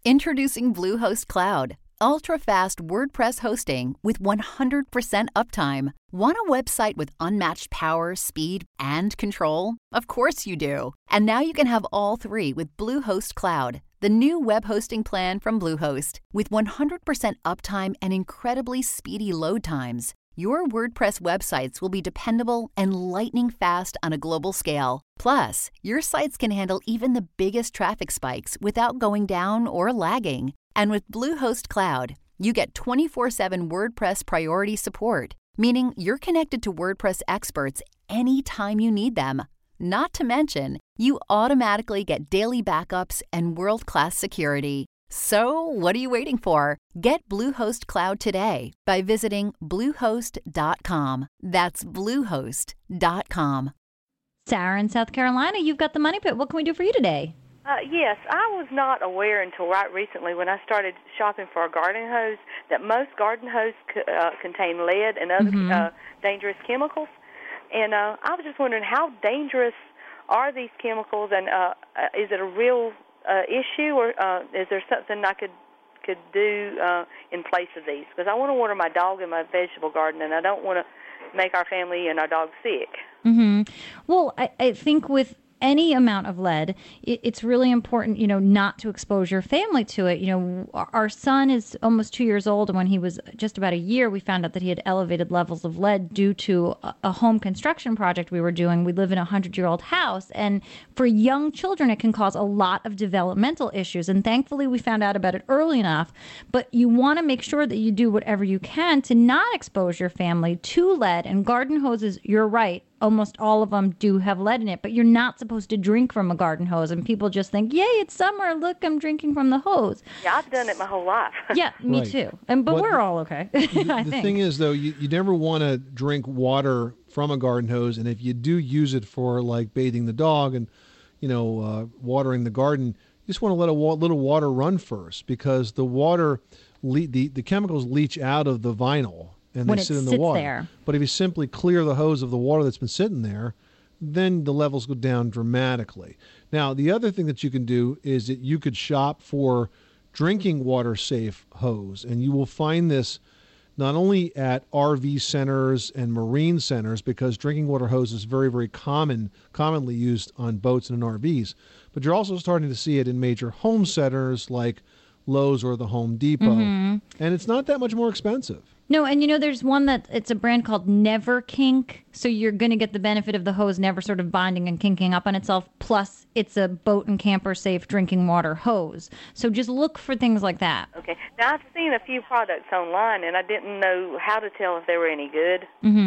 Introducing Bluehost Cloud, ultra-fast WordPress hosting with 100% uptime. Want a website with unmatched power, speed, and control? Of course you do. And now you can have all three with Bluehost Cloud, the new web hosting plan from Bluehost. With 100% uptime and incredibly speedy load times, your WordPress websites will be dependable and lightning fast on a global scale. Plus, your sites can handle even the biggest traffic spikes without going down or lagging. And with Bluehost Cloud, you get 24/7 WordPress priority support, meaning you're connected to WordPress experts anytime you need them. Not to mention, you automatically get daily backups and world-class security. So, what are you waiting for? Get Bluehost Cloud today by visiting Bluehost.com. That's Bluehost.com. Sarah in South Carolina, you've got the Money Pit. What can we do for you today? Yes, I was not aware until right recently when I started shopping for a garden hose that most garden hoses contain lead and other dangerous chemicals. And I was just wondering, how dangerous are these chemicals, and is it a real issue, or is there something I could do in place of these? Because I want to water my dog and my vegetable garden, and I don't want to make our family and our dog sick. Well, I think with any amount of lead, it's really important, not to expose your family to it. Our son is almost 2 years old, and when he was just about a year, we found out that he had elevated levels of lead due to a home construction project we were doing. We live in a 100-year-old house, and for young children, it can cause a lot of developmental issues, and thankfully, we found out about it early enough. But you want to make sure that you do whatever you can to not expose your family to lead, and garden hoses, you're right, almost all of them do have lead in it, but you're not supposed to drink from a garden hose. And people just think, yay, it's summer. Look, I'm drinking from the hose. Yeah, I've done it my whole life. Yeah, me too. But we're all okay, I think. The thing is, though, you never want to drink water from a garden hose. And if you do use it for, like, bathing the dog and, watering the garden, you just want to let a little water run first, because the water, the chemicals leach out of the vinyl. And when they sit in the water. There. But if you simply clear the hose of the water that's been sitting there, then the levels go down dramatically. Now, the other thing that you can do is that you could shop for drinking water safe hose, and you will find this not only at RV centers and marine centers, because drinking water hose is very, very commonly used on boats and in RVs, but you're also starting to see it in major home centers like Lowe's or the Home Depot, and it's not that much more expensive. No, and there's one it's a brand called Never Kink, so you're going to get the benefit of the hose never sort of binding and kinking up on itself, plus it's a boat and camper safe drinking water hose. So just look for things like that. Okay. Now, I've seen a few products online, and I didn't know how to tell if they were any good.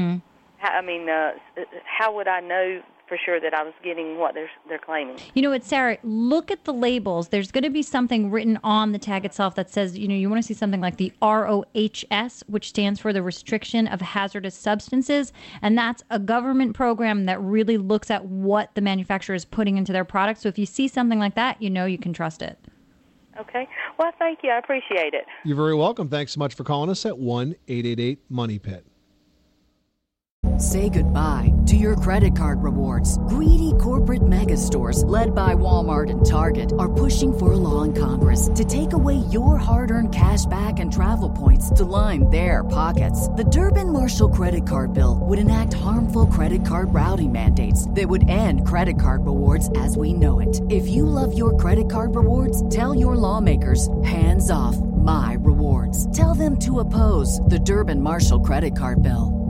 How would I know for sure that I was getting what they're claiming? Sarah, look at the labels. There's going to be something written on the tag itself that says, you want to see something like the ROHS, which stands for the Restriction of Hazardous Substances. And that's a government program that really looks at what the manufacturer is putting into their product. So if you see something like that, you can trust it. Okay. Well, thank you. I appreciate it. You're very welcome. Thanks so much for calling us at 1-888-MONEY-PIT. Say goodbye to your credit card rewards. Greedy corporate mega stores, led by Walmart and Target, are pushing for a law in Congress to take away your hard-earned cash back and travel points to line their pockets. The Durbin-Marshall credit card bill would enact harmful credit card routing mandates that would end credit card rewards as we know it. If you love your credit card rewards, tell your lawmakers, hands off my rewards. Tell them to oppose the Durbin-Marshall credit card bill.